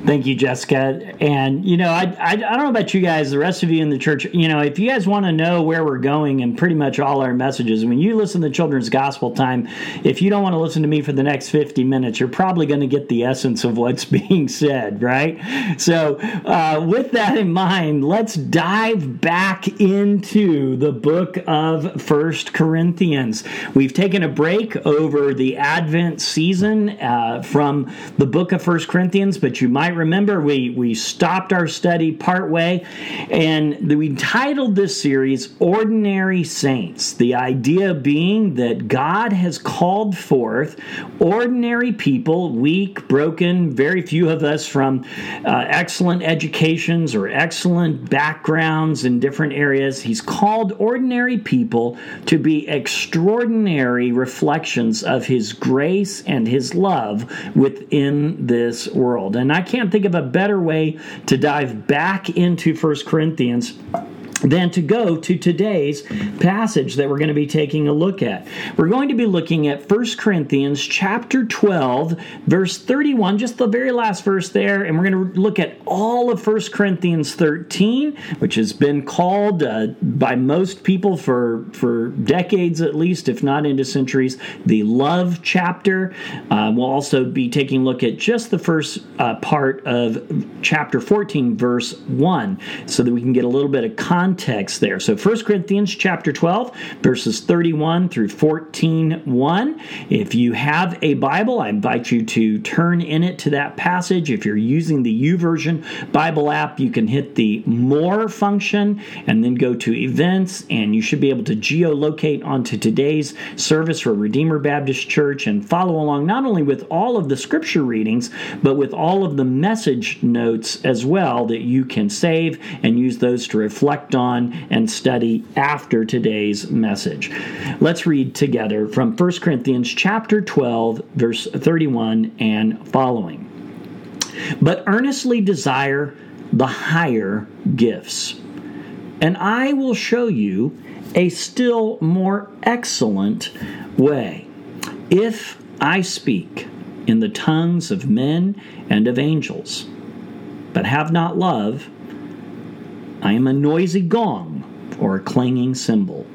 Thank you, Jessica. And, I don't know about you guys, the rest of you in the church, if you guys want to know where we're going in pretty much all our messages, when you listen to Children's Gospel Time, if you don't want to listen to me for the next 50 minutes, you're probably going to get the essence of what's being said, right? So with that in mind, let's dive back into the book of 1 Corinthians. We've taken a break over the Advent season from the book of 1 Corinthians, but you might remember we stopped our study partway, and we titled this series Ordinary Saints, the idea being that God has called forth ordinary people, weak, broken, very few of us from excellent educations or excellent backgrounds in different areas. He's called ordinary people to be extraordinary reflections of His grace and His love within this world. And I can't think of a better way to dive back into 1 Corinthians than to go to today's passage that we're going to be taking a look at. We're going to be looking at 1 Corinthians chapter 12, verse 31, just the very last verse there, and we're going to look at all of 1 Corinthians 13, which has been called by most people for decades at least, if not into centuries, the love chapter. We'll also be taking a look at just the first part of chapter 14, verse 1, so that we can get a little bit of context there. So 1 Corinthians chapter 12, verses 31 through 14:1. If you have a Bible, I invite you to turn in it to that passage. If you're using the YouVersion Bible app, you can hit the More function and then go to Events, and you should be able to geolocate onto today's service for Redeemer Baptist Church and follow along not only with all of the scripture readings, but with all of the message notes as well that you can save and use those to reflect on and study after today's message. Let's read together from 1 Corinthians chapter 12, verse 31 and following. But earnestly desire the higher gifts, and I will show you a still more excellent way. If I speak in the tongues of men and of angels, but have not love, I am a noisy gong or a clanging cymbal.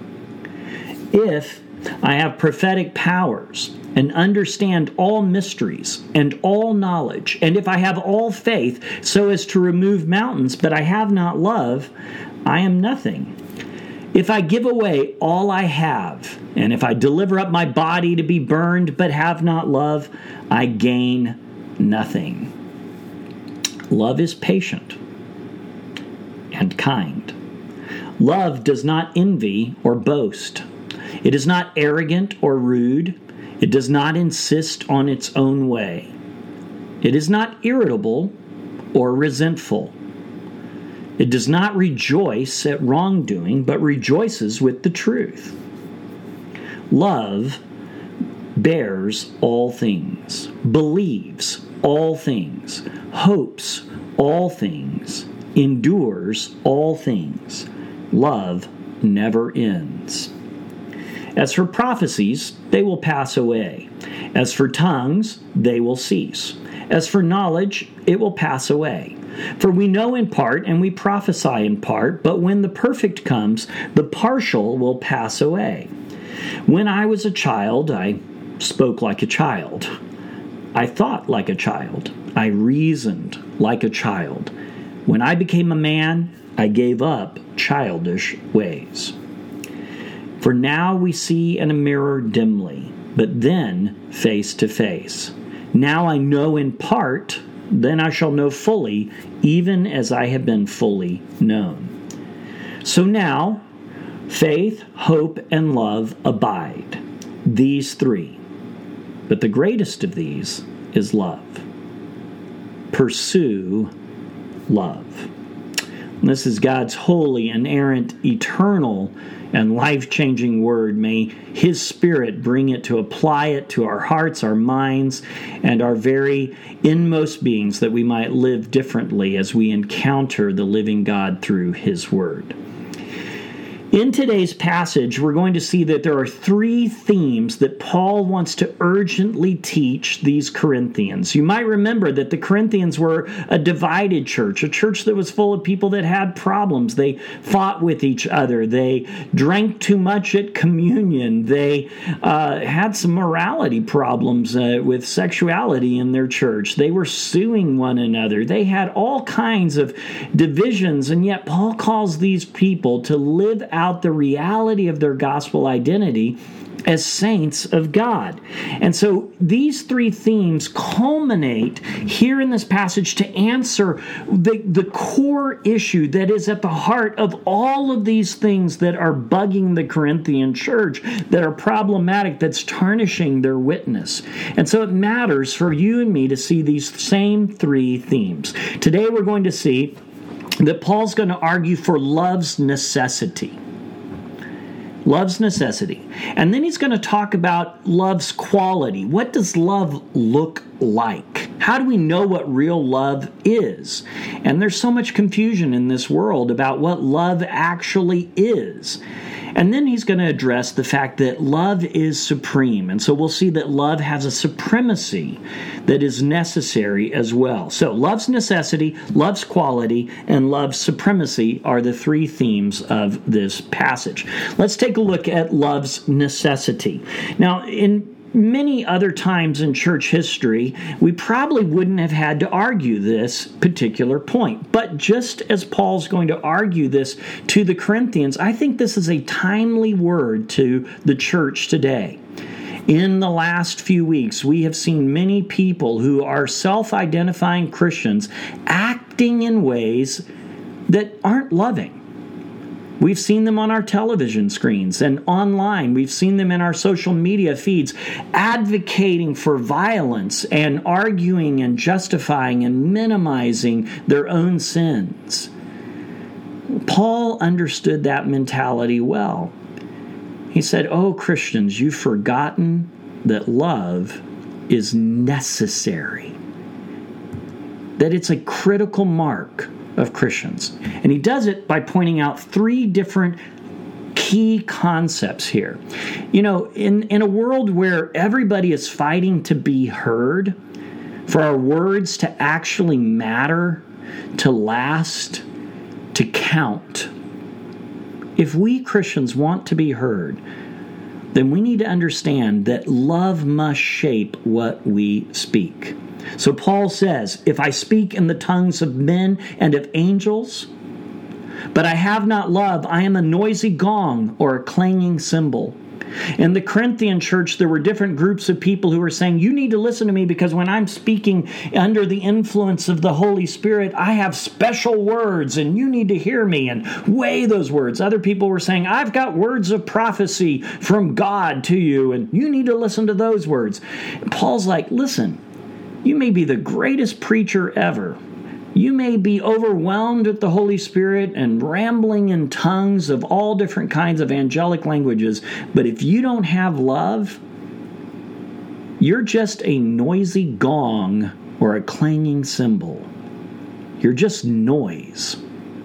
If I have prophetic powers and understand all mysteries and all knowledge, and if I have all faith so as to remove mountains, but I have not love, I am nothing. If I give away all I have, and if I deliver up my body to be burned, but have not love, I gain nothing. Love is patient and kind. Love does not envy or boast. It is not arrogant or rude. It does not insist on its own way. It is not irritable or resentful. It does not rejoice at wrongdoing, but rejoices with the truth. Love bears all things, believes all things, hopes all things, endures all things. Love never ends. As for prophecies, they will pass away. As for tongues, they will cease. As for knowledge, it will pass away. For we know in part and we prophesy in part, but when the perfect comes, the partial will pass away. When I was a child, I spoke like a child. I thought like a child. I reasoned like a child. When I became a man, I gave up childish ways. For now we see in a mirror dimly, but then face to face. Now I know in part, then I shall know fully, even as I have been fully known. So now, faith, hope, and love abide, these three. But the greatest of these is love. Pursue love. And this is God's holy, inerrant, eternal, and life-changing word. May His Spirit bring it to apply it to our hearts, our minds, and our very inmost beings, that we might live differently as we encounter the living God through His word. In today's passage, we're going to see that there are three themes that Paul wants to urgently teach these Corinthians. You might remember that the Corinthians were a divided church, a church that was full of people that had problems. They fought with each other. They drank too much at communion. They had some morality problems with sexuality in their church. They were suing one another. They had all kinds of divisions, and yet Paul calls these people to live out the reality of their gospel identity as saints of God. And so these three themes culminate here in this passage to answer the core issue that is at the heart of all of these things that are bugging the Corinthian church, that are problematic, that's tarnishing their witness. And so it matters for you and me to see these same three themes. Today we're going to see that Paul's going to argue for love's necessity. Love's necessity. And then he's going to talk about love's quality. What does love look like? How do we know what real love is? And there's so much confusion in this world about what love actually is. And then he's going to address the fact that love is supreme. And so we'll see that love has a supremacy that is necessary as well. So love's necessity, love's quality, and love's supremacy are the three themes of this passage. Let's take a look at love's necessity. Now, in many other times in church history, we probably wouldn't have had to argue this particular point. But just as Paul's going to argue this to the Corinthians, I think this is a timely word to the church today. In the last few weeks, we have seen many people who are self-identifying Christians acting in ways that aren't loving. We've seen them on our television screens and online. We've seen them in our social media feeds advocating for violence and arguing and justifying and minimizing their own sins. Paul understood that mentality well. He said, "Oh, Christians, you've forgotten that love is necessary, that it's a critical mark of Christians." And he does it by pointing out three different key concepts here. You know, in a world where everybody is fighting to be heard, for our words to actually matter, to last, to count, if we Christians want to be heard, then we need to understand that love must shape what we speak. So Paul says, if I speak in the tongues of men and of angels, but I have not love, I am a noisy gong or a clanging cymbal. In the Corinthian church, there were different groups of people who were saying, you need to listen to me because when I'm speaking under the influence of the Holy Spirit, I have special words and you need to hear me and weigh those words. Other people were saying, I've got words of prophecy from God to you and you need to listen to those words. And Paul's like, listen, you may be the greatest preacher ever. You may be overwhelmed with the Holy Spirit and rambling in tongues of all different kinds of angelic languages, but if you don't have love, you're just a noisy gong or a clanging cymbal. You're just noise.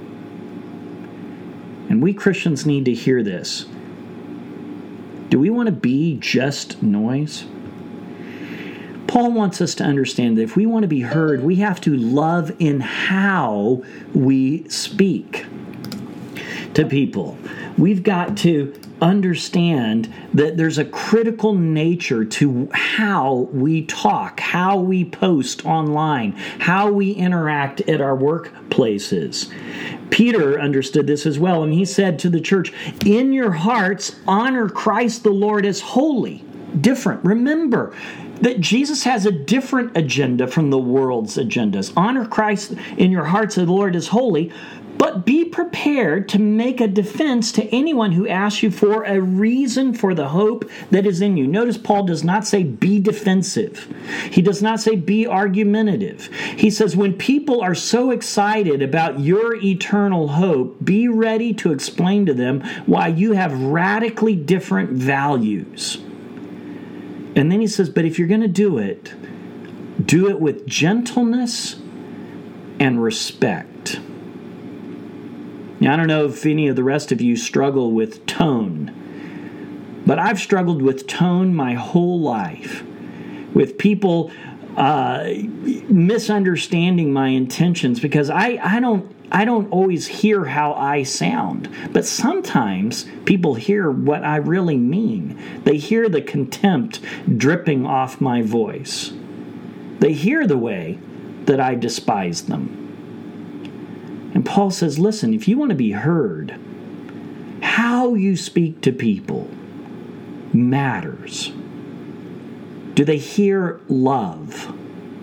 And we Christians need to hear this. Do we want to be just noise? Paul wants us to understand that if we want to be heard, we have to love in how we speak to people. We've got to understand that there's a critical nature to how we talk, how we post online, how we interact at our workplaces. Peter understood this as well, and he said to the church, in your hearts, honor Christ the Lord as holy. Different. Remember that Jesus has a different agenda from the world's agendas. Honor Christ in your hearts as the Lord is holy, but be prepared to make a defense to anyone who asks you for a reason for the hope that is in you. Notice Paul does not say be defensive. He does not say be argumentative. He says when people are so excited about your eternal hope, be ready to explain to them why you have radically different values. And then he says, but if you're going to do it with gentleness and respect. Now, I don't know if any of the rest of you struggle with tone, but I've struggled with tone my whole life, with people misunderstanding my intentions, because I don't always hear how I sound, but sometimes people hear what I really mean. They hear the contempt dripping off my voice. They hear the way that I despise them. And Paul says, listen, if you want to be heard, how you speak to people matters. Do they hear love?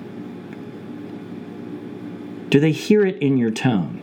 Do they hear it in your tone?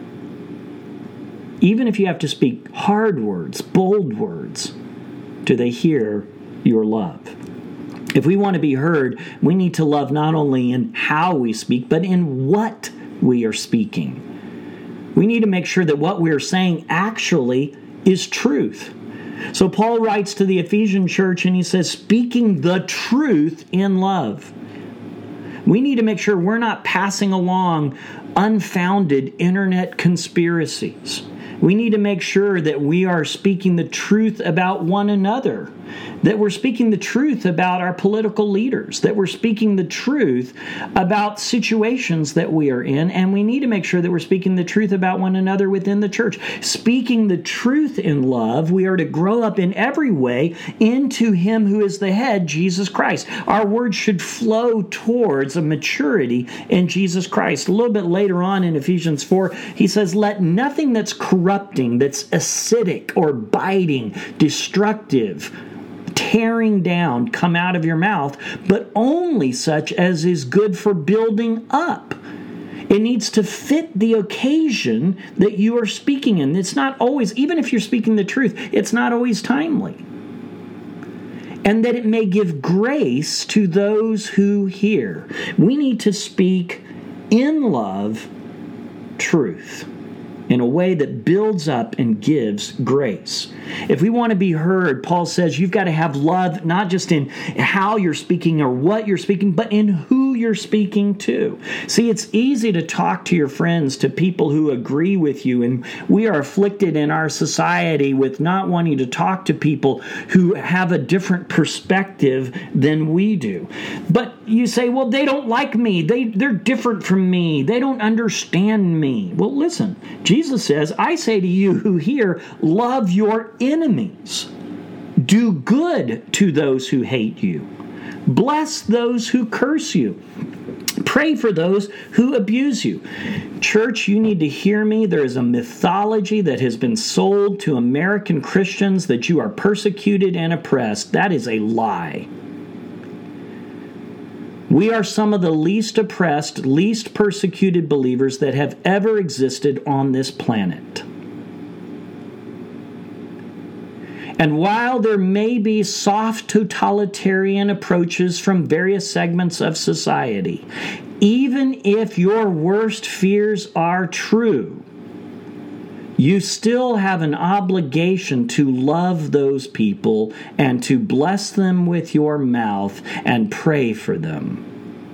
Even if you have to speak hard words, bold words, do they hear your love? If we want to be heard, we need to love not only in how we speak, but in what we are speaking. We need to make sure that what we're saying actually is truth. So Paul writes to the Ephesian church and he says, speaking the truth in love. We need to make sure we're not passing along unfounded internet conspiracies. We need to make sure that we are speaking the truth about one another, that we're speaking the truth about our political leaders, that we're speaking the truth about situations that we are in, and we need to make sure that we're speaking the truth about one another within the church. Speaking the truth in love, we are to grow up in every way into Him who is the head, Jesus Christ. Our words should flow towards a maturity in Jesus Christ. A little bit later on in Ephesians 4, he says, let nothing that's corrupting, that's acidic or biting, destructive, tearing down come out of your mouth, but only such as is good for building up. It needs to fit the occasion that you are speaking in. It's not always, even if you're speaking the truth, it's not always timely. And that it may give grace to those who hear. We need to speak in love truth, in a way that builds up and gives grace. If we want to be heard, Paul says you've got to have love, not just in how you're speaking or what you're speaking, but in who you're speaking to. See, it's easy to talk to your friends, to people who agree with you, and we are afflicted in our society with not wanting to talk to people who have a different perspective than we do. But you say, well, they don't like me. They're different from me. They don't understand me. Well, listen, Jesus says, I say to you who hear, love your enemies. Do good to those who hate you. Bless those who curse you. Pray for those who abuse you. Church, you need to hear me. There is a mythology that has been sold to American Christians that you are persecuted and oppressed. That is a lie. We are some of the least oppressed, least persecuted believers that have ever existed on this planet. And while there may be soft totalitarian approaches from various segments of society, even if your worst fears are true, you still have an obligation to love those people and to bless them with your mouth and pray for them.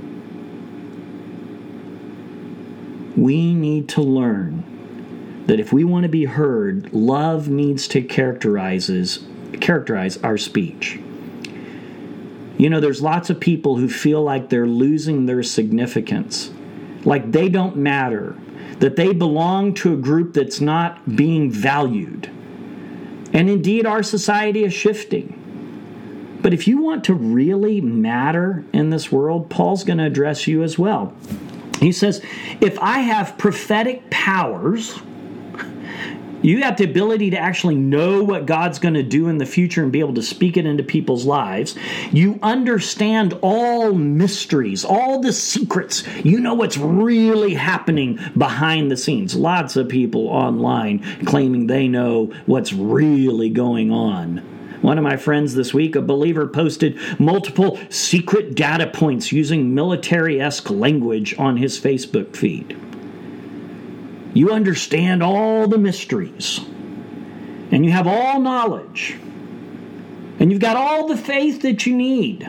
We need to learn that if we want to be heard, love needs to characterize our speech. You know, there's lots of people who feel like they're losing their significance, like they don't matter, that they belong to a group that's not being valued. And indeed, our society is shifting. But if you want to really matter in this world, Paul's going to address you as well. He says, if I have prophetic powers, you have the ability to actually know what God's going to do in the future and be able to speak it into people's lives. You understand all mysteries, all the secrets. You know what's really happening behind the scenes. Lots of people online claiming they know what's really going on. One of my friends this week, a believer, posted multiple secret data points using military-esque language on his Facebook feed. You understand all the mysteries, and you have all knowledge, and you've got all the faith that you need.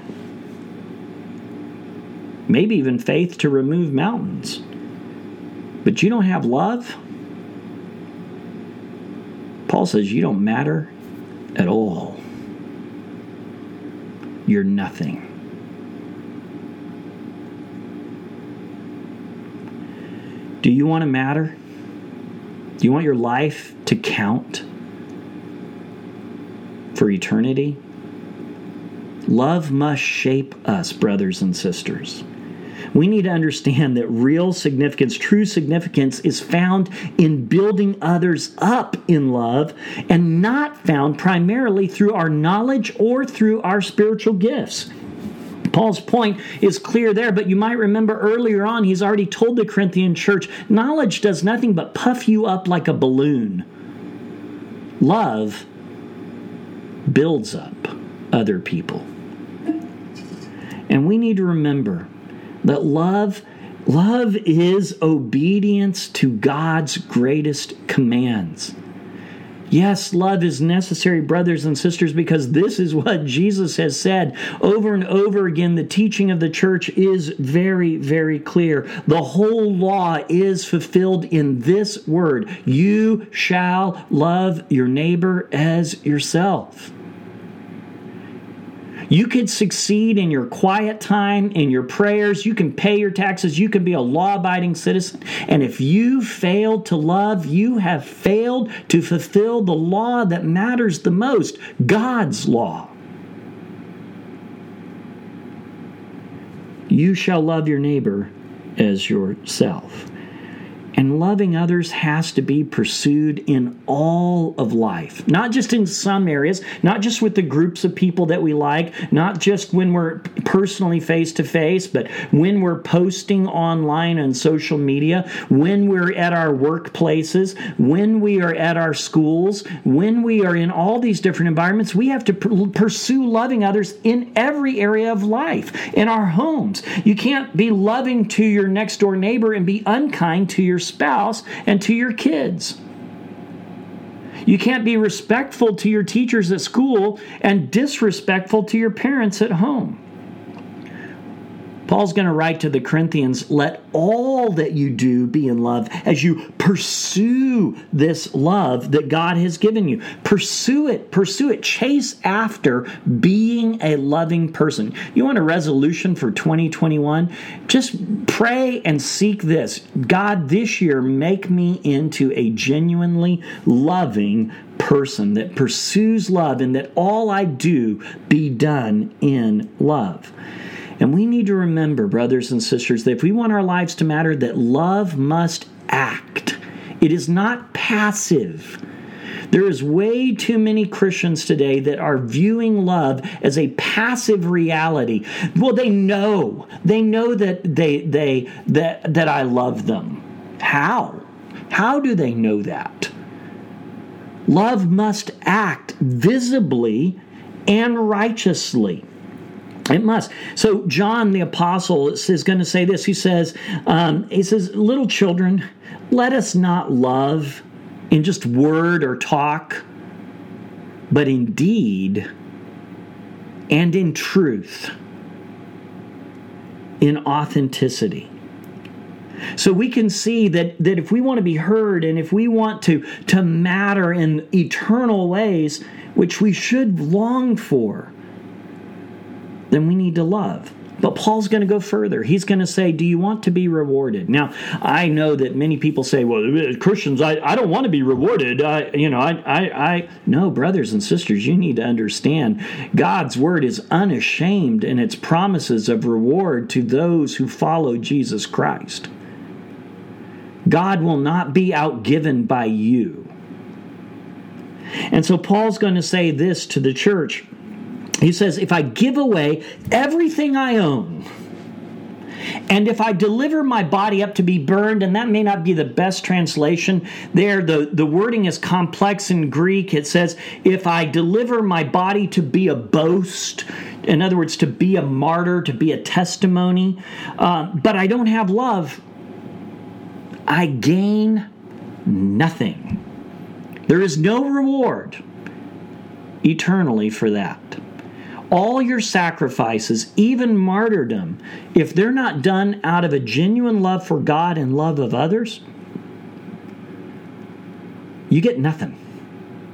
Maybe even faith to remove mountains. But you don't have love? Paul says, you don't matter at all. You're nothing. Do you want to matter? Do you want your life to count for eternity? Love must shape us, brothers and sisters. We need to understand that real significance, true significance, is found in building others up in love and not found primarily through our knowledge or through our spiritual gifts. Paul's point is clear there, but you might remember earlier on, he's already told the Corinthian church, knowledge does nothing but puff you up like a balloon. Love builds up other people. And we need to remember that love is obedience to God's greatest commands. Yes, love is necessary, brothers and sisters, because this is what Jesus has said over and over again. The teaching of the church is very, very clear. The whole law is fulfilled in this word: you shall love your neighbor as yourself. You could succeed in your quiet time, in your prayers. You can pay your taxes. You can be a law-abiding citizen. And if you fail to love, you have failed to fulfill the law that matters the most, God's law. You shall love your neighbor as yourself. And loving others has to be pursued in all of life, not just in some areas, not just with the groups of people that we like, not just when we're personally face-to-face, but when we're posting online on social media, when we're at our workplaces, when we are at our schools, when we are in all these different environments. We have to pursue loving others in every area of life, in our homes. You can't be loving to your next-door neighbor and be unkind to your spouse and to your kids. You can't be respectful to your teachers at school and disrespectful to your parents at home. Paul's going to write to the Corinthians, let all that you do be in love as you pursue this love that God has given you. Pursue it, chase after being a loving person. You want a resolution for 2021? Just pray and seek this. God, this year, make me into a genuinely loving person that pursues love, and that all I do be done in love. And we need to remember, brothers and sisters, that if we want our lives to matter, that love must act. It is not passive. There is way too many Christians today that are viewing love as a passive reality. Well, they know that I love them. How? How do they know that? Love must act visibly and righteously. It must. So John the Apostle is going to say this. He says, little children, let us not love in just word or talk, but in deed and in truth, in authenticity. So we can see that if we want to be heard and if we want to matter in eternal ways, which we should long for, then we need to love. But Paul's going to go further. He's going to say, do you want to be rewarded? Now, I know that many people say, well, Christians, I don't want to be rewarded. No, brothers and sisters, you need to understand God's word is unashamed in its promises of reward to those who follow Jesus Christ. God will not be outgiven by you. And so Paul's going to say this to the church. He says, if I give away everything I own, and if I deliver my body up to be burned, and that may not be the best translation there, the wording is complex in Greek. It says, if I deliver my body to be a boast, in other words, to be a martyr, to be a testimony, but I don't have love, I gain nothing. There is no reward eternally for that. All your sacrifices, even martyrdom, if they're not done out of a genuine love for God and love of others, you get nothing.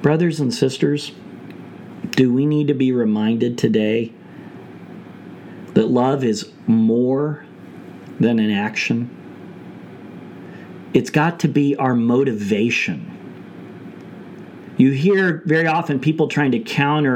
Brothers and sisters, do we need to be reminded today that love is more than an action? It's got to be our motivation. You hear very often people trying to counter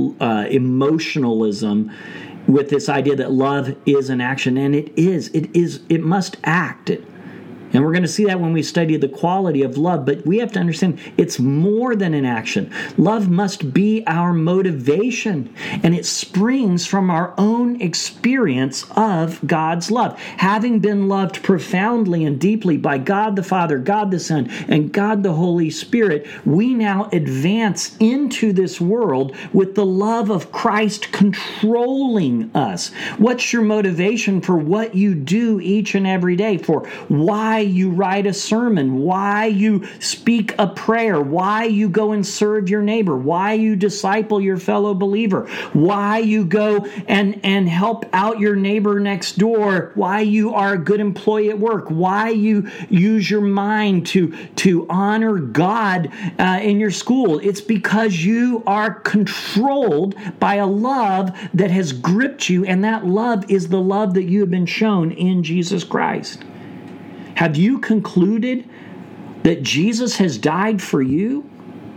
emotionalism with this idea that love is an action, and it must act. And we're going to see that when we study the quality of love, but we have to understand it's more than an action. Love must be our motivation, and it springs from our own experience of God's love. Having been loved profoundly and deeply by God the Father, God the Son, and God the Holy Spirit, we now advance into this world with the love of Christ controlling us. What's your motivation for what you do each and every day? For why you write a sermon, why you speak a prayer, why you go and serve your neighbor, why you disciple your fellow believer, why you go and help out your neighbor next door, why you are a good employee at work, why you use your mind to honor God in your school. It's because you are controlled by a love that has gripped you, and that love is the love that you have been shown in Jesus Christ. Have you concluded that Jesus has died for you?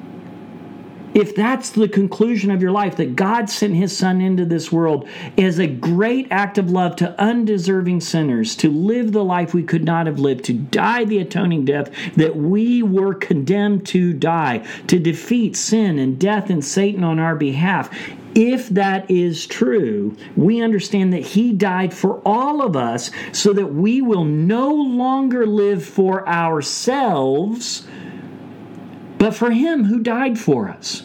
If that's the conclusion of your life, that God sent His Son into this world as a great act of love to undeserving sinners, to live the life we could not have lived, to die the atoning death that we were condemned to die, to defeat sin and death and Satan on our behalf, if that is true, we understand that He died for all of us so that we will no longer live for ourselves, but for Him who died for us.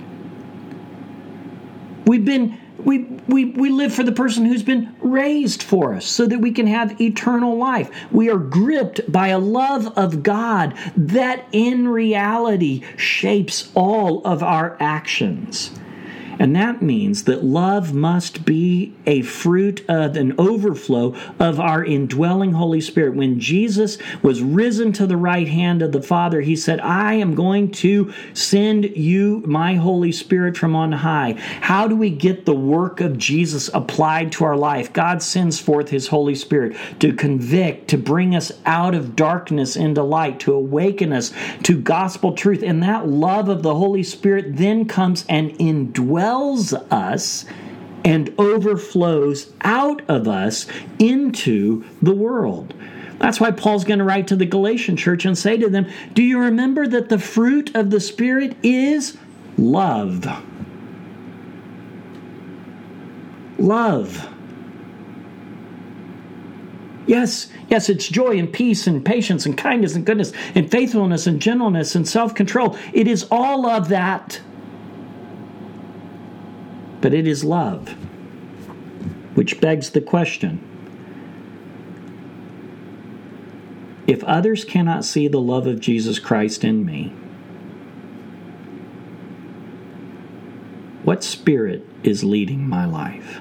We live for the person who's been raised for us so that we can have eternal life. We are gripped by a love of God that in reality shapes all of our actions. And that means that love must be a fruit of an overflow of our indwelling Holy Spirit. When Jesus was risen to the right hand of the Father, He said, I am going to send you my Holy Spirit from on high. How do we get the work of Jesus applied to our life? God sends forth His Holy Spirit to convict, to bring us out of darkness into light, to awaken us to gospel truth. And that love of the Holy Spirit then comes and indwells us and overflows out of us into the world. That's why Paul's going to write to the Galatian church and say to them, do you remember that the fruit of the Spirit is love? Love. Yes, it's joy and peace and patience and kindness and goodness and faithfulness and gentleness and self-control. It is all of that. But it is love, which begs the question, if others cannot see the love of Jesus Christ in me, what spirit is leading my life?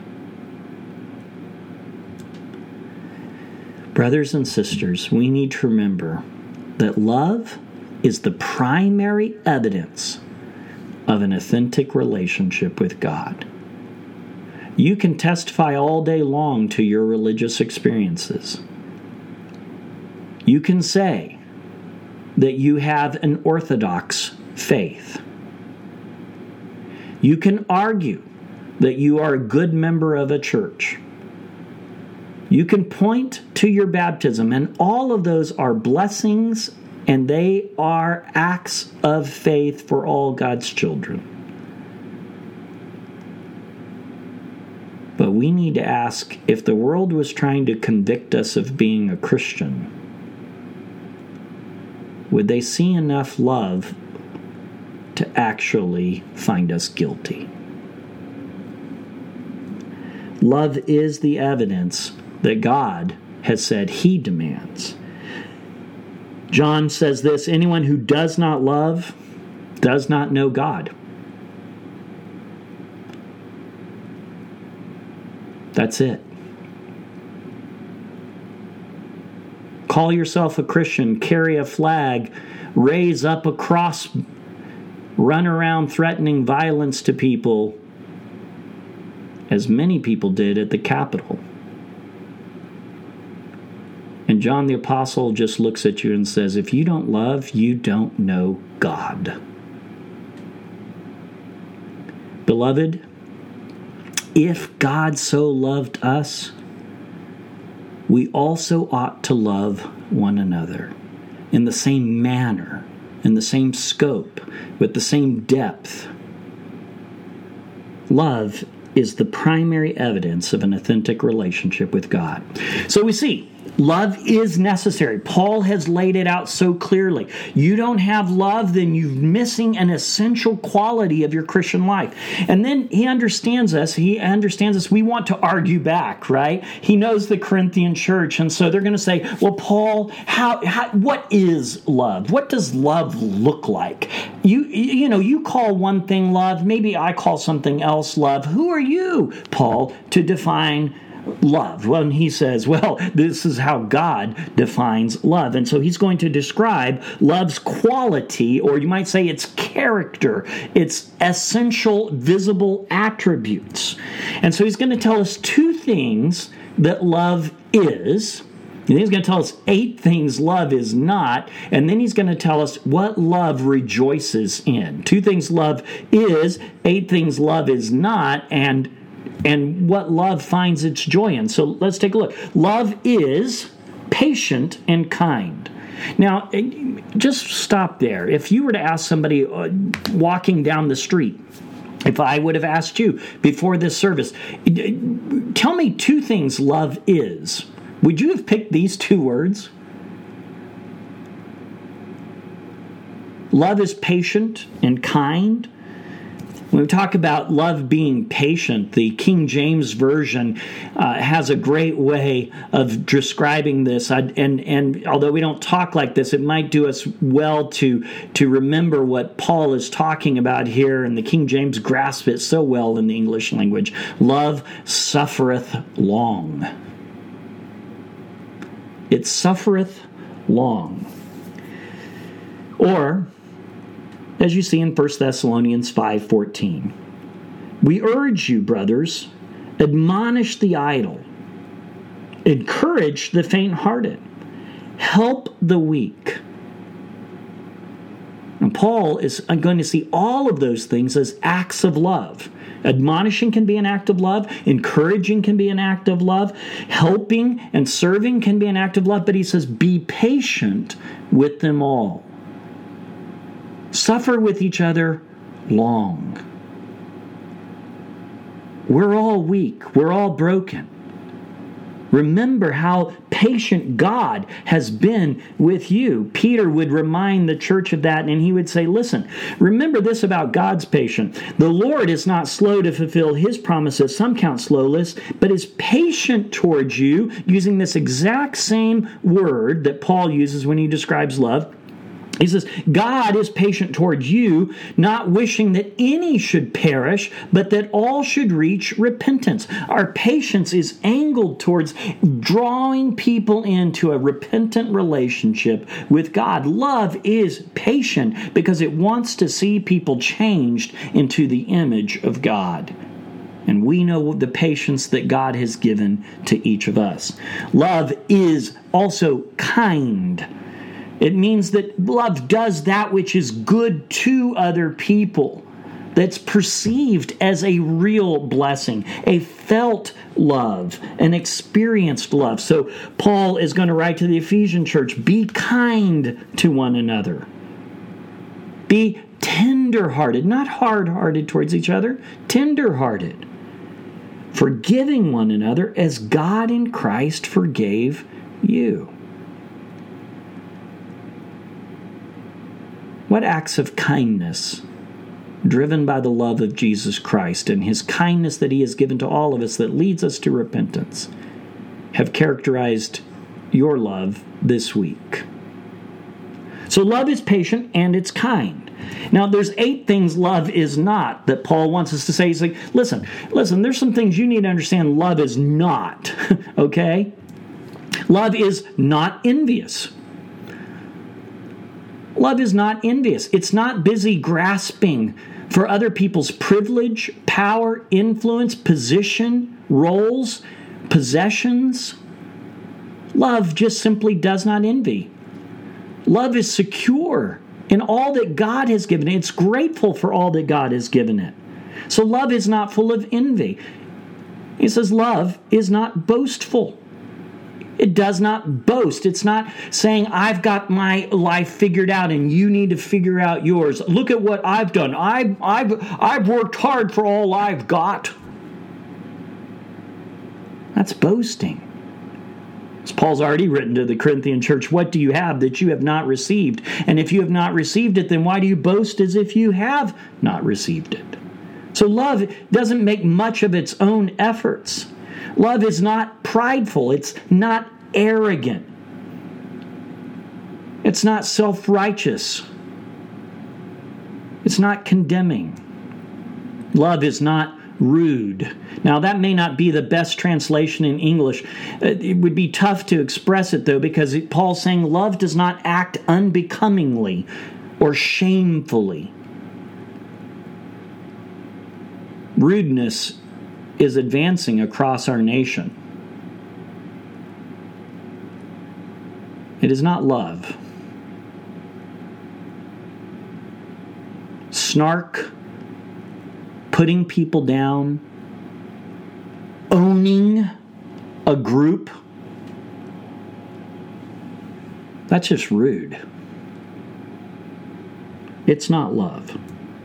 Brothers and sisters, we need to remember that love is the primary evidence of an authentic relationship with God. You can testify all day long to your religious experiences. You can say that you have an orthodox faith. You can argue that you are a good member of a church. You can point to your baptism, and all of those are blessings, and they are acts of faith for all God's children. But we need to ask, if the world was trying to convict us of being a Christian, would they see enough love to actually find us guilty? Love is the evidence that God has said He demands. John says this, anyone who does not love does not know God. That's it. Call yourself a Christian, carry a flag, raise up a cross, run around threatening violence to people, as many people did at the Capitol. And John the Apostle just looks at you and says, if you don't love, you don't know God. Beloved, if God so loved us, we also ought to love one another in the same manner, in the same scope, with the same depth. Love is the primary evidence of an authentic relationship with God. So we see, love is necessary. Paul has laid it out so clearly. You don't have love, then you're missing an essential quality of your Christian life. And then he understands us. We want to argue back, right? He knows the Corinthian church, and so they're going to say, well, Paul, what is love? What does love look like? You call one thing love, maybe I call something else love. Who are you, Paul, to define love? Well, and he says, well, this is how God defines love. And so he's going to describe love's quality, or you might say its character, its essential visible attributes. And so he's going to tell us 2 things that love is. And then he's going to tell us 8 things love is not. And then he's going to tell us what love rejoices in. 2 things love is, 8 things love is not, and what love finds its joy in. So let's take a look. Love is patient and kind. Now, just stop there. If you were to ask somebody walking down the street, if I would have asked you before this service, tell me 2 things love is, would you have picked these 2 words? Love is patient and kind. When we talk about love being patient, the King James Version has a great way of describing this. And although we don't talk like this, it might do us well to remember what Paul is talking about here. And the King James grasps it so well in the English language. Love suffereth long. It suffereth long. Or, as you see in 1 Thessalonians 5:14, we urge you, brothers, admonish the idle, encourage the faint-hearted, help the weak. And Paul is going to see all of those things as acts of love. Admonishing can be an act of love. Encouraging can be an act of love. Helping and serving can be an act of love. But he says, be patient with them all. Suffer with each other long. We're all weak. We're all broken. Remember how patient God has been with you. Peter would remind the church of that, and he would say, listen, remember this about God's patience. The Lord is not slow to fulfill his promises, some count slowness, but is patient towards you, using this exact same word that Paul uses when he describes love. He says, God is patient towards you, not wishing that any should perish, but that all should reach repentance. Our patience is angled towards drawing people into a repentant relationship with God. Love is patient because it wants to see people changed into the image of God. And we know the patience that God has given to each of us. Love is also kind. It means that love does that which is good to other people, that's perceived as a real blessing, a felt love, an experienced love. So Paul is going to write to the Ephesian church, be kind to one another. Be tender-hearted, not hard-hearted towards each other, tender-hearted. Forgiving one another as God in Christ forgave you. What acts of kindness, driven by the love of Jesus Christ and his kindness that he has given to all of us that leads us to repentance, have characterized your love this week? So love is patient and it's kind. Now, there's 8 things love is not that Paul wants us to say. He's like, listen, there's some things you need to understand love is not, okay? Love is not envious. Love is not envious. It's not busy grasping for other people's privilege, power, influence, position, roles, possessions. Love just simply does not envy. Love is secure in all that God has given it. It's grateful for all that God has given it. So love is not full of envy. He says love is not boastful. It does not boast. It's not saying, I've got my life figured out and you need to figure out yours. Look at what I've done. I've worked hard for all I've got. That's boasting. As Paul's already written to the Corinthian church, what do you have that you have not received? And if you have not received it, then why do you boast as if you have not received it? So love doesn't make much of its own efforts. Love is not prideful. It's not arrogant. It's not self-righteous. It's not condemning. Love is not rude. Now, that may not be the best translation in English. It would be tough to express it, though, because Paul's saying love does not act unbecomingly or shamefully. Rudeness is advancing across our nation. It is not love. Snark, putting people down, owning a group, that's just rude. It's not love.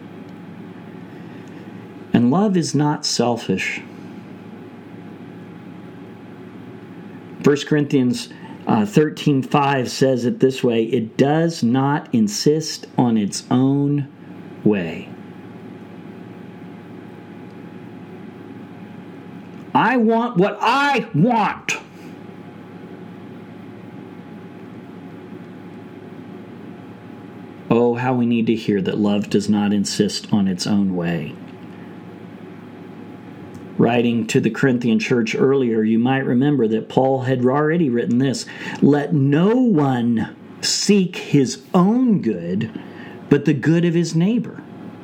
And love is not selfish. 1 Corinthians 13:5 says it this way, it does not insist on its own way. I want what I want. Oh, how we need to hear that love does not insist on its own way. Writing to the Corinthian church earlier, you might remember that Paul had already written this, let no one seek his own good, but the good of his neighbor.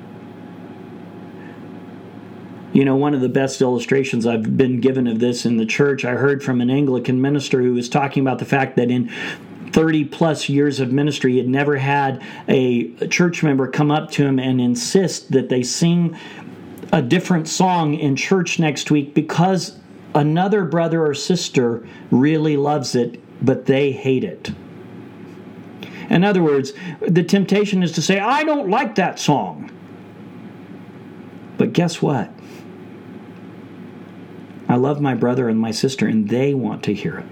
You know, one of the best illustrations I've been given of this in the church, I heard from an Anglican minister who was talking about the fact that in 30 plus years of ministry, he had never had a church member come up to him and insist that they sing a different song in church next week because another brother or sister really loves it, but they hate it. In other words, the temptation is to say, I don't like that song. But guess what? I love my brother and my sister, and they want to hear it.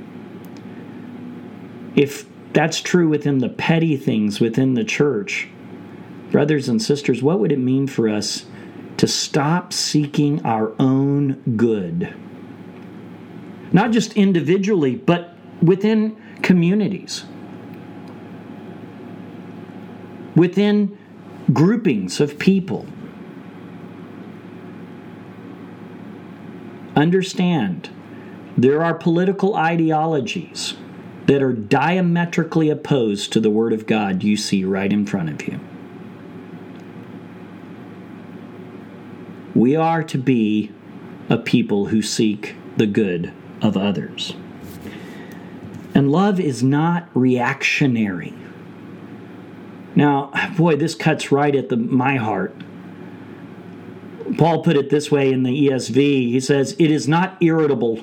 If that's true within the petty things within the church, brothers and sisters, what would it mean for us to stop seeking our own good? Not just individually, but within communities, within groupings of people. Understand, there are political ideologies that are diametrically opposed to the Word of God you see right in front of you. We are to be a people who seek the good of others. And love is not reactionary. Now, boy, this cuts right at my heart. Paul put it this way in the ESV. He says, it is not irritable.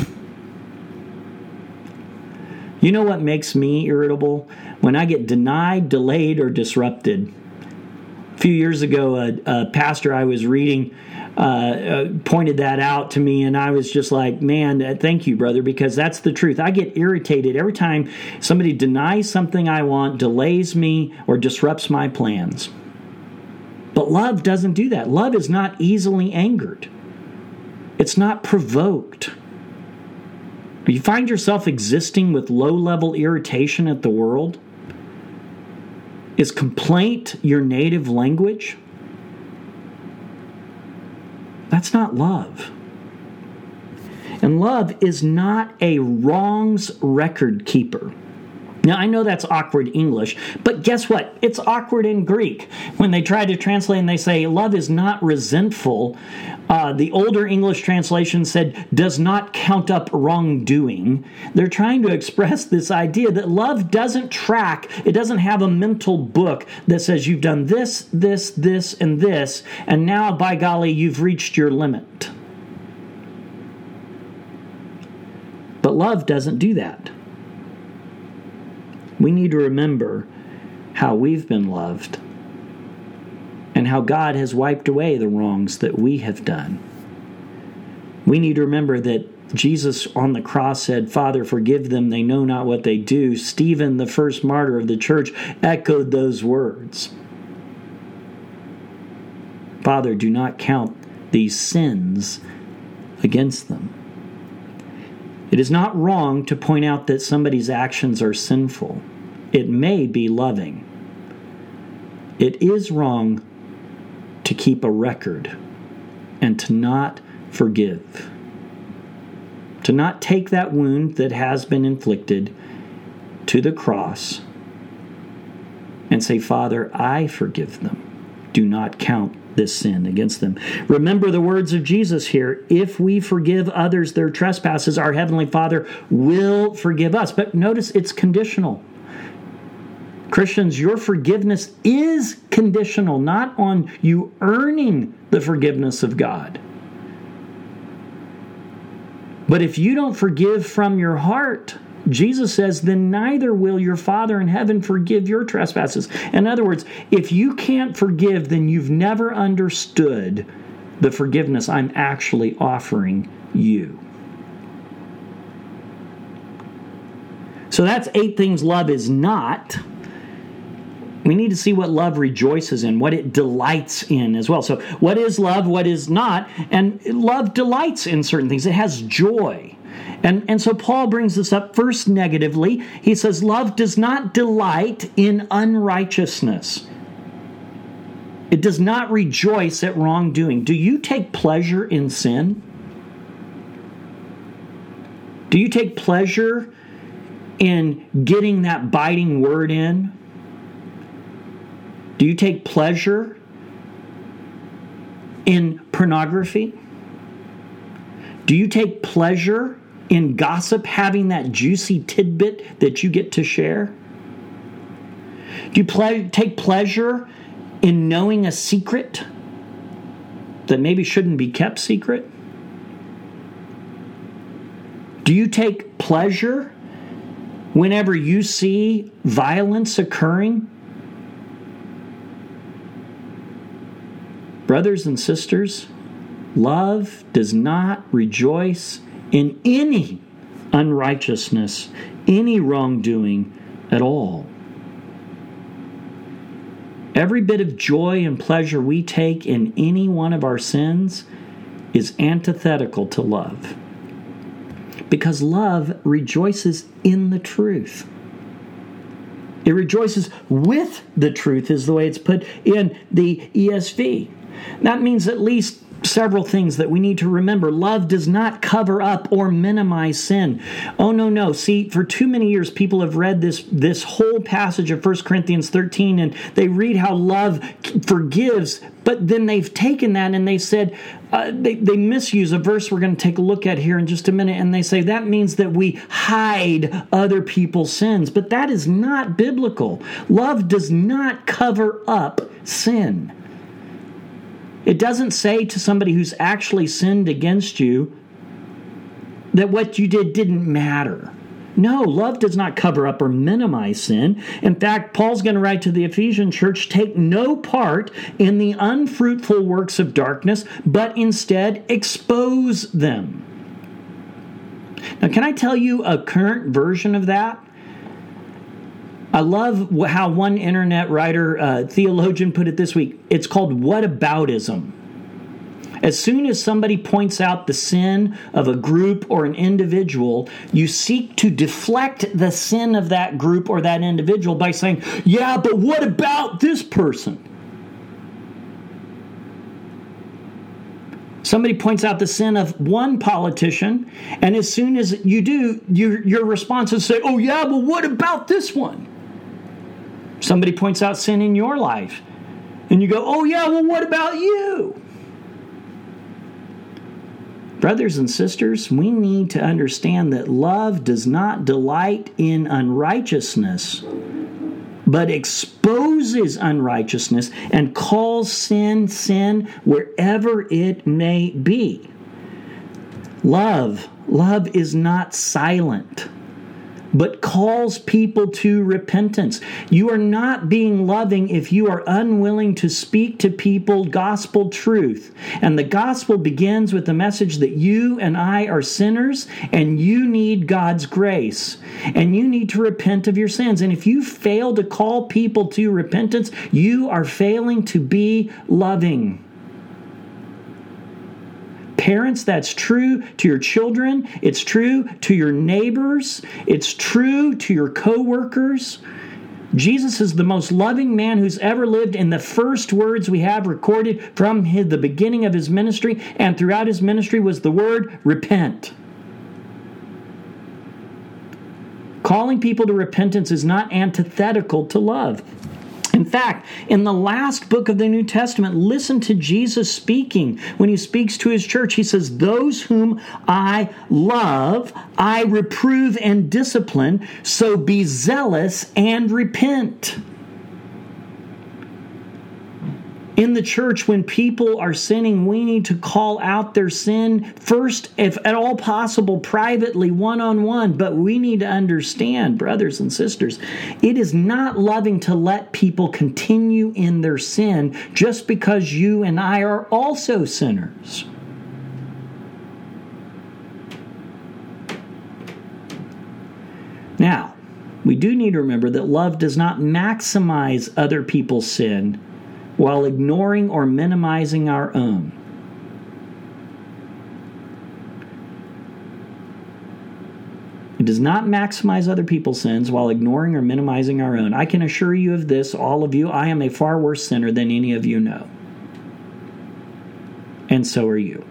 You know what makes me irritable? When I get denied, delayed, or disrupted. A few years ago, a pastor I was reading pointed that out to me, and I was just like, man, thank you, brother, because that's the truth. I get irritated every time somebody denies something I want, delays me, or disrupts my plans. But love doesn't do that. Love is not easily angered. It's not provoked. You find yourself existing with low-level irritation at the world? Is complaint your native language? That's not love. And love is not a wrongs record keeper. Now, I know that's awkward English, but guess what? It's awkward in Greek. When they try to translate and they say, love is not resentful, the older English translation said, does not count up wrongdoing. They're trying to express this idea that love doesn't track, it doesn't have a mental book that says you've done this, this, this, and this, and now, by golly, you've reached your limit. But love doesn't do that. We need to remember how we've been loved and how God has wiped away the wrongs that we have done. We need to remember that Jesus on the cross said, Father, forgive them, they know not what they do. Stephen, the first martyr of the church, echoed those words. Father, do not count these sins against them. It is not wrong to point out that somebody's actions are sinful. It may be loving. It is wrong to keep a record and to not forgive. To not take that wound that has been inflicted to the cross and say, Father, I forgive them. Do not count this sin against them. Remember the words of Jesus here. If we forgive others their trespasses, our Heavenly Father will forgive us. But notice it's conditional. Christians, your forgiveness is conditional, not on you earning the forgiveness of God. But if you don't forgive from your heart, Jesus says, then neither will your Father in heaven forgive your trespasses. In other words, if you can't forgive, then you've never understood the forgiveness I'm actually offering you. So that's 8 things love is not. We need to see what love rejoices in, what it delights in as well. So what is love, what is not? And love delights in certain things. It has joy. And so Paul brings this up first negatively. He says, love does not delight in unrighteousness. It does not rejoice at wrongdoing. Do you take pleasure in sin? Do you take pleasure in getting that biting word in? Do you take pleasure in pornography? Do you take pleasure in gossip, having that juicy tidbit that you get to share? Do you take pleasure in knowing a secret that maybe shouldn't be kept secret? Do you take pleasure whenever you see violence occurring? Brothers and sisters, love does not rejoice in any unrighteousness, any wrongdoing at all. Every bit of joy and pleasure we take in any one of our sins is antithetical to love. Because love rejoices in the truth. It rejoices with the truth is the way it's put in the ESV. That means at least several things that we need to remember. Love does not cover up or minimize sin. Oh, no. See, for too many years, people have read this whole passage of 1 Corinthians 13, and they read how love forgives, but then they've taken that and they said, they misuse a verse we're going to take a look at here in just a minute, and they say that means that we hide other people's sins. But that is not biblical. Love does not cover up sin. It doesn't say to somebody who's actually sinned against you that what you did didn't matter. No, love does not cover up or minimize sin. In fact, Paul's going to write to the Ephesian church, take no part in the unfruitful works of darkness, but instead expose them. Now, can I tell you a current version of that? I love how one internet writer, theologian, put it this week. It's called whataboutism. As soon as somebody points out the sin of a group or an individual, you seek to deflect the sin of that group or that individual by saying, yeah, but what about this person? Somebody points out the sin of one politician, and as soon as you do, your response is say, oh yeah, well what about this one? Somebody points out sin in your life, and you go, oh yeah, well what about you? Brothers and sisters, we need to understand that love does not delight in unrighteousness, but exposes unrighteousness and calls sin, sin wherever it may be. Love is not silent, but calls people to repentance. You are not being loving if you are unwilling to speak to people gospel truth. And the gospel begins with the message that you and I are sinners and you need God's grace. And you need to repent of your sins. And if you fail to call people to repentance, you are failing to be loving. Parents, that's true to your children. It's true to your neighbors. It's true to your co-workers. Jesus is the most loving man who's ever lived, and the first words we have recorded from the beginning of his ministry and throughout his ministry was the word repent. Calling people to repentance is not antithetical to love. In fact, in the last book of the New Testament, listen to Jesus speaking. When he speaks to his church, he says, those whom I love, I reprove and discipline, so be zealous and repent. In the church, when people are sinning, we need to call out their sin first, if at all possible, privately, one-on-one. But we need to understand, brothers and sisters, it is not loving to let people continue in their sin just because you and I are also sinners. Now, we do need to remember that love does not maximize other people's sin while ignoring or minimizing our own. It does not maximize other people's sins while ignoring or minimizing our own. I can assure you of this, all of you, I am a far worse sinner than any of you know. And so are you.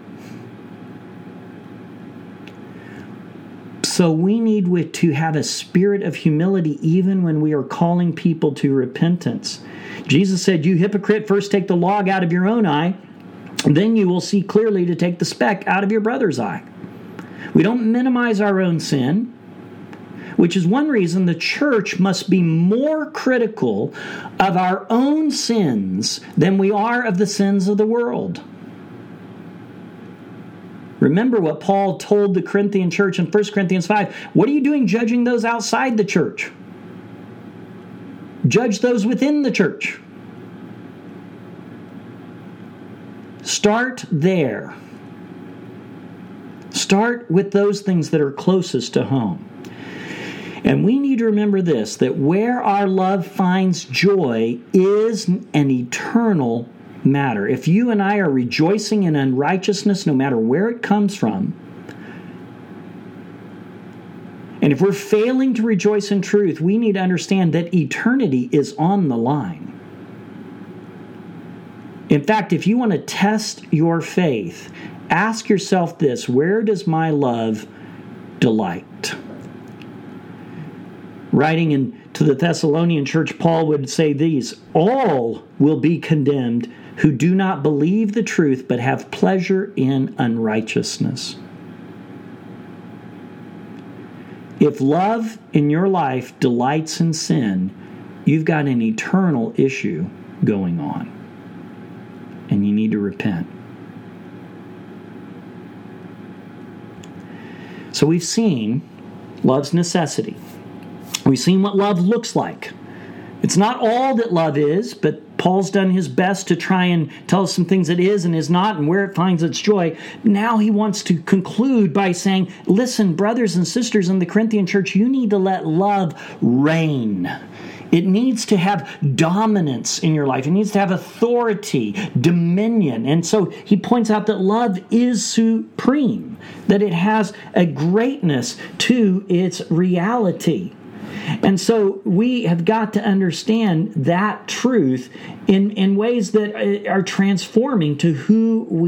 So we need to have a spirit of humility even when we are calling people to repentance. Jesus said, you hypocrite, first take the log out of your own eye, then you will see clearly to take the speck out of your brother's eye. We don't minimize our own sin, which is one reason the church must be more critical of our own sins than we are of the sins of the world. Remember what Paul told the Corinthian church in 1 Corinthians 5. What are you doing judging those outside the church? Judge those within the church. Start there. Start with those things that are closest to home. And we need to remember this, that where our love finds joy is an eternal matter. If you and I are rejoicing in unrighteousness, no matter where it comes from, and if we're failing to rejoice in truth, we need to understand that eternity is on the line. In fact, if you want to test your faith, ask yourself this: where does my love delight? Writing to the Thessalonian church, Paul would say these: all will be condemned who do not believe the truth but have pleasure in unrighteousness. If love in your life delights in sin, you've got an eternal issue going on, and you need to repent. So we've seen love's necessity. We've seen what love looks like. It's not all that love is, but Paul's done his best to try and tell us some things it is and is not and where it finds its joy. Now he wants to conclude by saying, listen, brothers and sisters in the Corinthian church, you need to let love reign. It needs to have dominance in your life. It needs to have authority, dominion. And so he points out that love is supreme, that it has a greatness to its reality. And so we have got to understand that truth in ways that are transforming to who we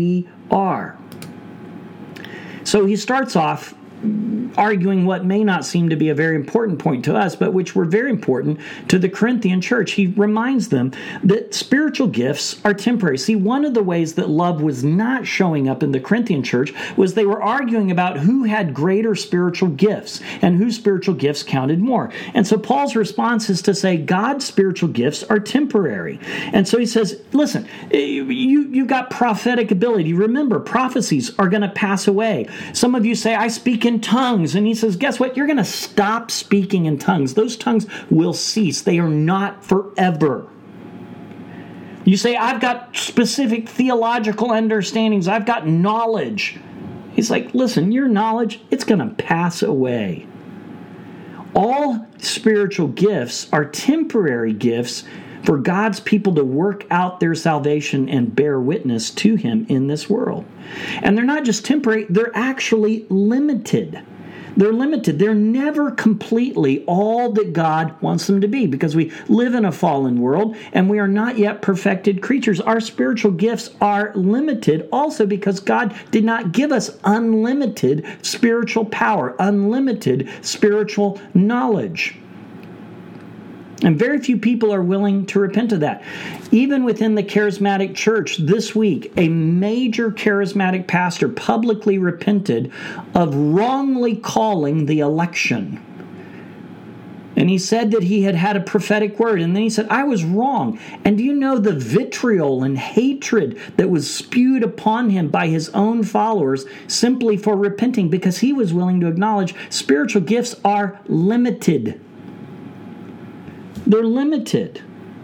are. So he starts off arguing what may not seem to be a very important point to us, but which were very important to the Corinthian church. He reminds them that spiritual gifts are temporary. See, one of the ways that love was not showing up in the Corinthian church was they were arguing about who had greater spiritual gifts and whose spiritual gifts counted more. And so Paul's response is to say God's spiritual gifts are temporary. And so he says, listen, you've got prophetic ability. Remember, prophecies are going to pass away. Some of you say, I speak in tongues. And he says, guess what? You're going to stop speaking in tongues. Those tongues will cease. They are not forever. You say, I've got specific theological understandings. I've got knowledge. He's like, listen, your knowledge, it's going to pass away. All spiritual gifts are temporary gifts for God's people to work out their salvation and bear witness to Him in this world. And they're not just temporary, they're actually limited. They're limited. They're never completely all that God wants them to be, because we live in a fallen world and we are not yet perfected creatures. Our spiritual gifts are limited also because God did not give us unlimited spiritual power, unlimited spiritual knowledge. And very few people are willing to repent of that. Even within the charismatic church this week, a major charismatic pastor publicly repented of wrongly calling the election. And he said that he had had a prophetic word. And then he said, I was wrong. And do you know the vitriol and hatred that was spewed upon him by his own followers simply for repenting? Because he was willing to acknowledge spiritual gifts are limited. They're limited.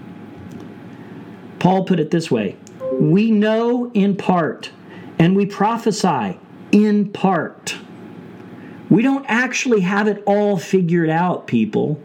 Paul put it this way: we know in part, and we prophesy in part. We don't actually have it all figured out, people.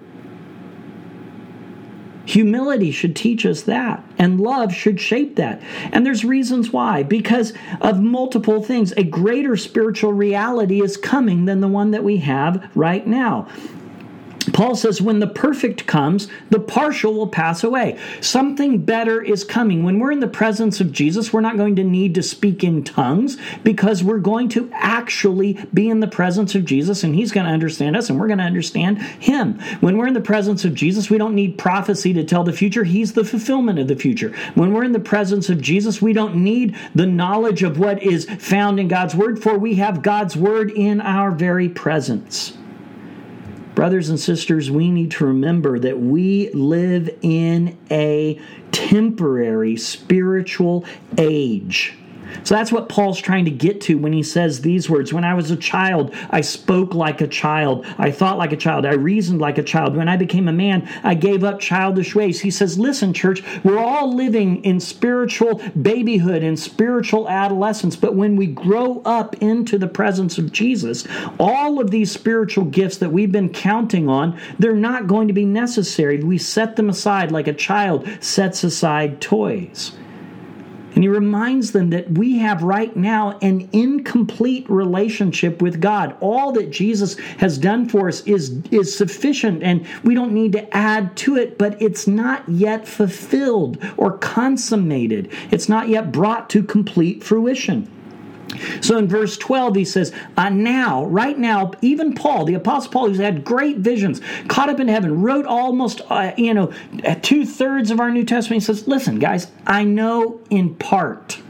Humility should teach us that, and love should shape that. And there's reasons why. Because of multiple things. A greater spiritual reality is coming than the one that we have right now. Paul says, when the perfect comes, the partial will pass away. Something better is coming. When we're in the presence of Jesus, we're not going to need to speak in tongues, because we're going to actually be in the presence of Jesus, and He's going to understand us, and we're going to understand Him. When we're in the presence of Jesus, we don't need prophecy to tell the future. He's the fulfillment of the future. When we're in the presence of Jesus, we don't need the knowledge of what is found in God's Word, for we have God's Word in our very presence. Brothers and sisters, we need to remember that we live in a temporary spiritual age. So that's what Paul's trying to get to when he says these words. When I was a child, I spoke like a child. I thought like a child. I reasoned like a child. When I became a man, I gave up childish ways. He says, listen, church, we're all living in spiritual babyhood and spiritual adolescence. But when we grow up into the presence of Jesus, all of these spiritual gifts that we've been counting on, they're not going to be necessary. We set them aside like a child sets aside toys. And he reminds them that we have right now an incomplete relationship with God. All that Jesus has done for us is sufficient, and we don't need to add to it, but it's not yet fulfilled or consummated. It's not yet brought to complete fruition. So in verse 12, he says, right now, even Paul, the Apostle Paul, who's had great visions, caught up in heaven, wrote almost, 2/3 of our New Testament. He says, listen, guys, I know in part.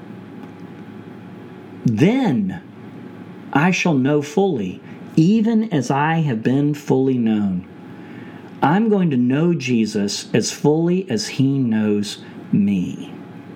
Then I shall know fully, even as I have been fully known. I'm going to know Jesus as fully as He knows me.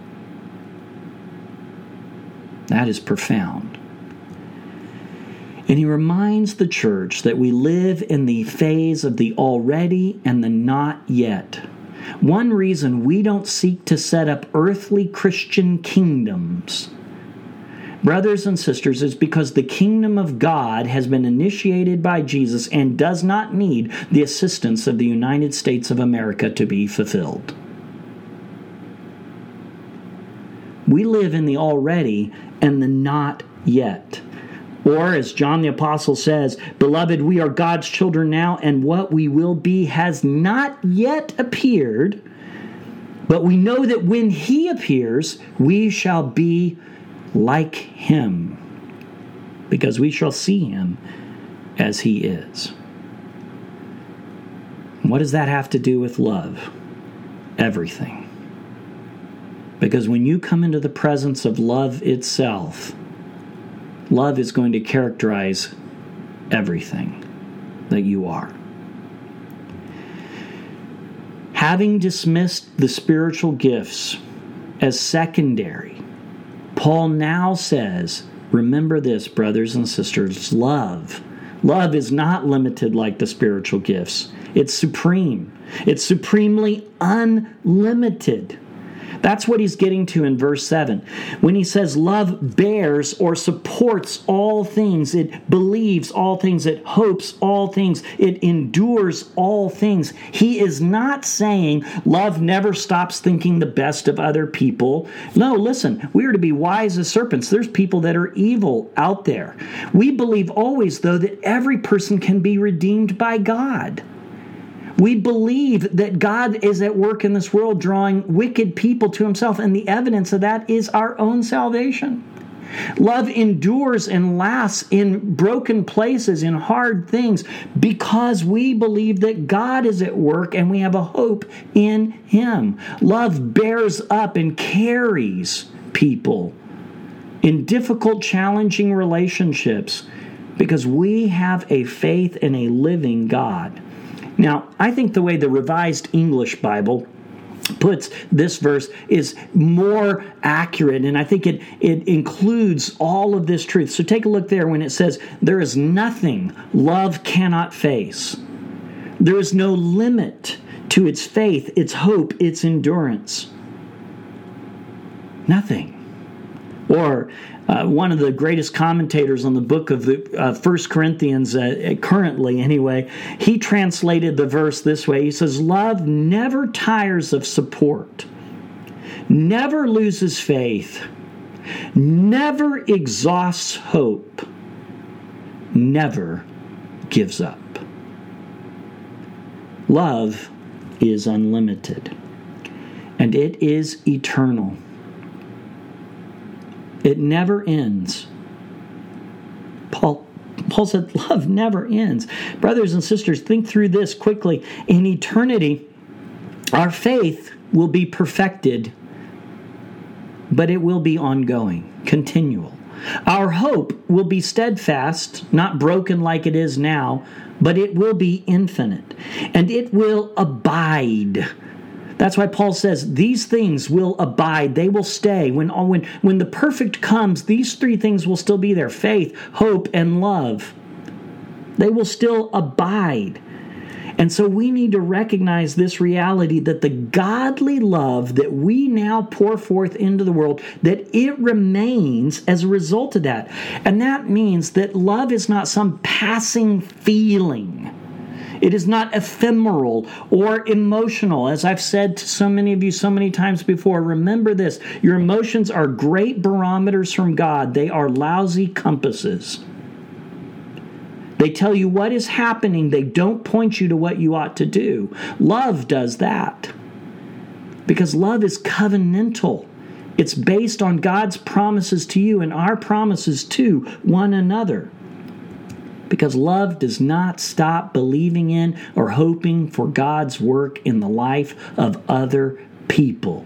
That is profound. And he reminds the church that we live in the phase of the already and the not yet. One reason we don't seek to set up earthly Christian kingdoms, brothers and sisters, is because the kingdom of God has been initiated by Jesus and does not need the assistance of the United States of America to be fulfilled. We live in the already and the not yet. Or, as John the Apostle says, beloved, we are God's children now, and what we will be has not yet appeared, but we know that when He appears, we shall be like him, because we shall see him as he is. What does that have to do with love? Everything. Because when you come into the presence of love itself, love is going to characterize everything that you are. Having dismissed the spiritual gifts as secondary, Paul now says, remember this, brothers and sisters, love. Love is not limited like the spiritual gifts. It's supreme. It's supremely unlimited. That's what he's getting to in verse 7. When he says love bears or supports all things, it believes all things, it hopes all things, it endures all things. He is not saying love never stops thinking the best of other people. No, listen, we are to be wise as serpents. There's people that are evil out there. We believe always, though, that every person can be redeemed by God. We believe that God is at work in this world drawing wicked people to himself, and the evidence of that is our own salvation. Love endures and lasts in broken places, in hard things, because we believe that God is at work and we have a hope in him. Love bears up and carries people in difficult, challenging relationships because we have a faith in a living God. Now, I think the way the Revised English Bible puts this verse is more accurate, and I think it includes all of this truth. So take a look there when it says, there is nothing love cannot face. There is no limit to its faith, its hope, its endurance. Nothing. Or one of the greatest commentators on the book of the 1 Corinthians, currently anyway, he translated the verse this way. He says, love never tires of support, never loses faith, never exhausts hope, never gives up. Love is unlimited, and it is eternal. It never ends. Paul said love never ends. Brothers and sisters, think through this quickly. In eternity, our faith will be perfected, but it will be ongoing, continual. Our hope will be steadfast, not broken like it is now, but it will be infinite, and it will abide. That's why Paul says these things will abide. They will stay. When the perfect comes, these three things will still be there: faith, hope, and love. They will still abide. And so we need to recognize this reality that the godly love that we now pour forth into the world, that it remains as a result of that. And that means that love is not some passing feeling. It is not ephemeral or emotional. As I've said to so many of you so many times before, remember this: your emotions are great barometers from God. They are lousy compasses. They tell you what is happening. They don't point you to what you ought to do. Love does that, because love is covenantal. It's based on God's promises to you and our promises to one another. Because love does not stop believing in or hoping for God's work in the life of other people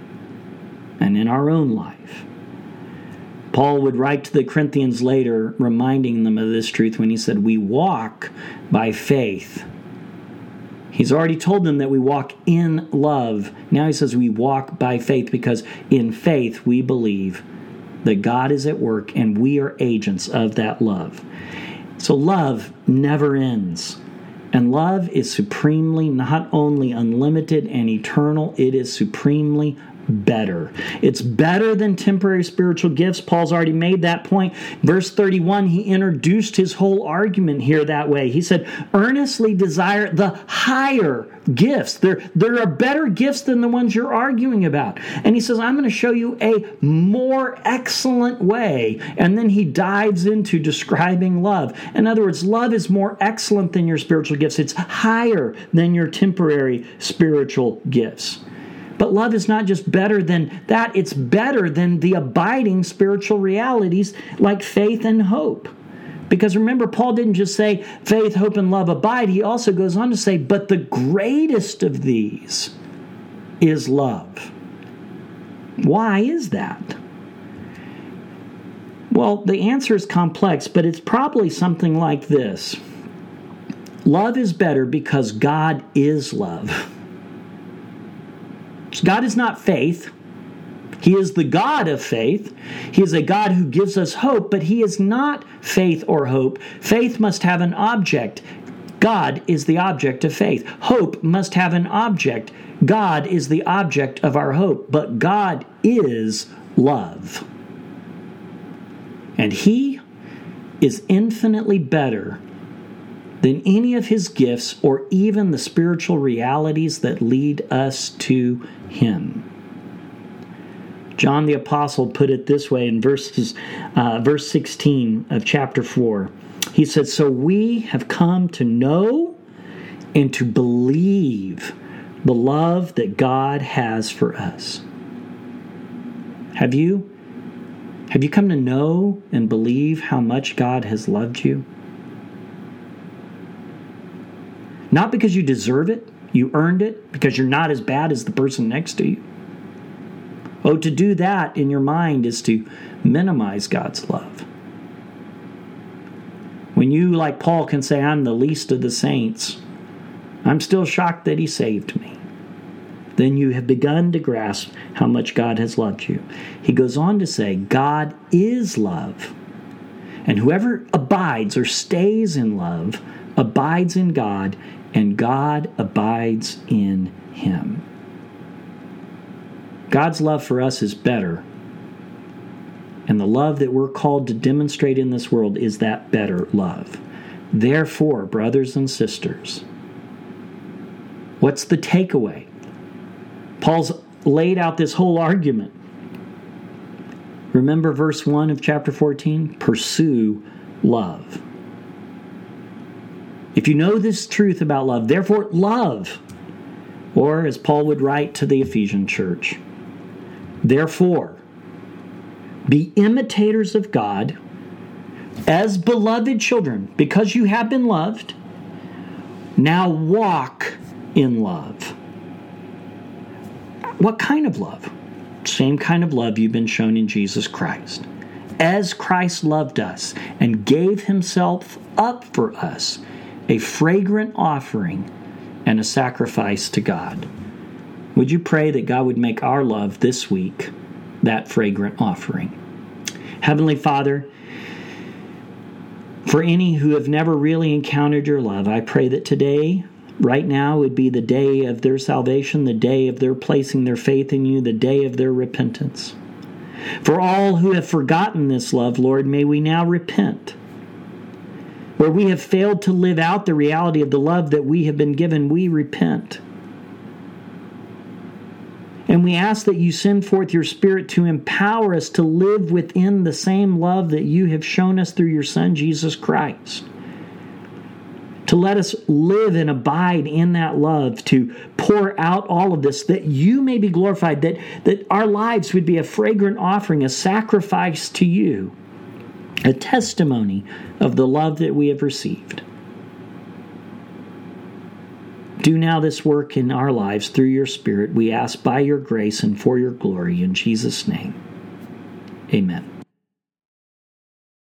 and in our own life. Paul would write to the Corinthians later, reminding them of this truth when he said, we walk by faith. He's already told them that we walk in love. Now he says we walk by faith, because in faith we believe that God is at work and we are agents of that love. So love never ends. And love is supremely not only unlimited and eternal, it is supremely better. It's better than temporary spiritual gifts. Paul's already made that point. Verse 31, he introduced his whole argument here that way. He said, earnestly desire the higher gifts. There are better gifts than the ones you're arguing about. And he says, I'm going to show you a more excellent way. And then he dives into describing love. In other words, love is more excellent than your spiritual gifts. It's higher than your temporary spiritual gifts. But love is not just better than that, it's better than the abiding spiritual realities like faith and hope. Because remember, Paul didn't just say faith, hope, and love abide. He also goes on to say, but the greatest of these is love. Why is that? Well, the answer is complex, but it's probably something like this. Love is better because God is love. God is not faith. He is the God of faith. He is a God who gives us hope, but He is not faith or hope. Faith must have an object. God is the object of faith. Hope must have an object. God is the object of our hope, but God is love. And He is infinitely better than any of His gifts or even the spiritual realities that lead us to Him. John the Apostle put it this way in verse 16 of chapter 4. He said, so we have come to know and to believe the love that God has for us. Have you come to know and believe how much God has loved you? Not because you deserve it, you earned it, because you're not as bad as the person next to you. Oh, to do that in your mind is to minimize God's love. When you, like Paul, can say, I'm the least of the saints, I'm still shocked that He saved me, then you have begun to grasp how much God has loved you. He goes on to say, God is love, and whoever abides or stays in love abides in God, and God abides in him. God's love for us is better, and the love that we're called to demonstrate in this world is that better love. Therefore, brothers and sisters, what's the takeaway? Paul's laid out this whole argument. Remember verse 1 of chapter 14? Pursue love. If you know this truth about love, therefore love. Or as Paul would write to the Ephesian church, therefore, be imitators of God as beloved children, because you have been loved. Now walk in love. What kind of love? Same kind of love you've been shown in Jesus Christ. As Christ loved us and gave himself up for us, a fragrant offering and a sacrifice to God. Would you pray that God would make our love this week that fragrant offering? Heavenly Father, for any who have never really encountered your love, I pray that today, right now, would be the day of their salvation, the day of their placing their faith in you, the day of their repentance. For all who have forgotten this love, Lord, may we now repent. Where we have failed to live out the reality of the love that we have been given, we repent. And we ask that you send forth your Spirit to empower us to live within the same love that you have shown us through your Son, Jesus Christ. To let us live and abide in that love, to pour out all of this, that you may be glorified, that our lives would be a fragrant offering, a sacrifice to you, a testimony of the love that we have received. Do now this work in our lives through your Spirit, we ask by your grace and for your glory, in Jesus' name. Amen.